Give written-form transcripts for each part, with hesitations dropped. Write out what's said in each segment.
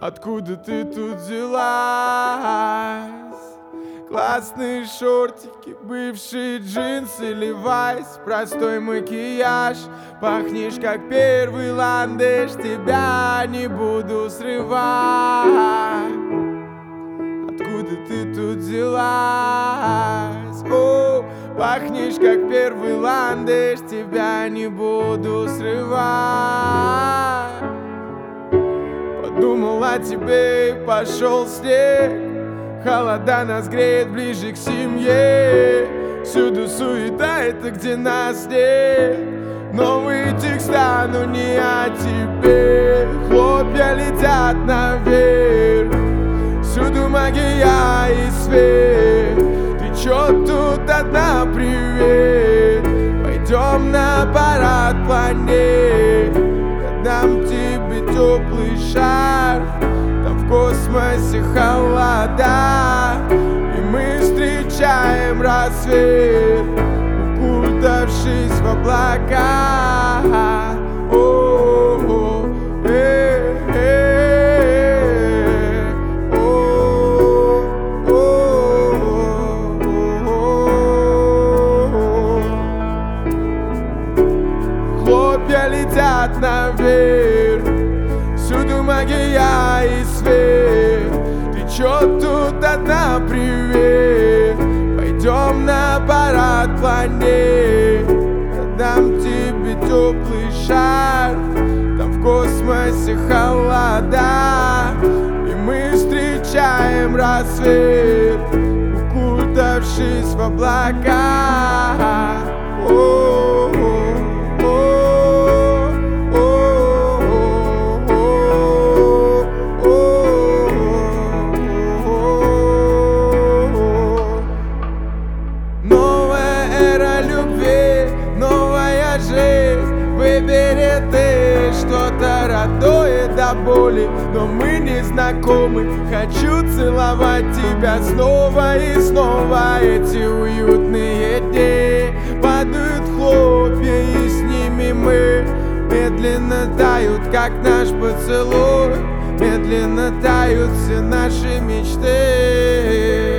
Откуда ты тут взялась? Классные шортики, бывшие джинсы, левайс, простой макияж. Пахнешь как первый ландыш, тебя не буду срывать. Откуда ты тут взялась? О, пахнешь как первый ландыш, тебя не буду срывать. Подумал о тебе и пошел снег. Холода нас греет ближе к семье. Всюду суета, это где нас нет. Новые текста, но не о тебе. Хлопья летят наверх. Всюду магия и свет. Ты чё тут одна, привет? Пойдем на парад планет. Я дам тебе теплый шарф. Там в космосе холода, и мы встречаем рассвет, укутавшись в облака. О-о-о, хлопья летят наверх. Всюду магия и свет. Ты чё тут одна, привет? Пойдем на парад планет. Я дам тебе теплый шарф. Там в космосе холода, и мы встречаем рассвет, укутавшись в облака. Новая жизнь, выбери ты что-то родное до боли. Но мы не знакомы, хочу целовать тебя снова и снова. Эти уютные дни падают хлопья, и с ними мы медленно тают, как наш поцелуй. Медленно тают все наши мечты.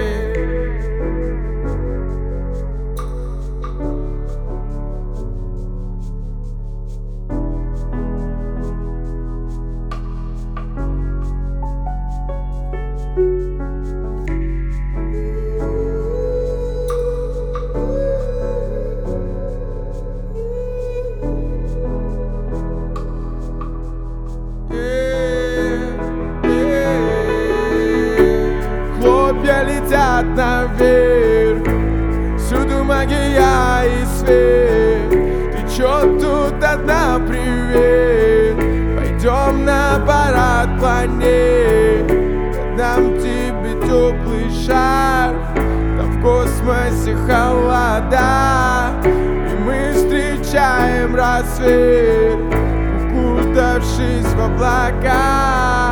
Хлопья летят наверх. Всюду магия и свет. Ты чё тут одна, привет? Пойдем на парад планет. Я дам тебе теплый шарф. Там в космосе холода, и мы встречаем рассвет, укутавшись в облака.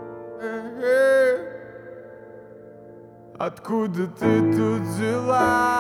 Откуда ты тут взялась?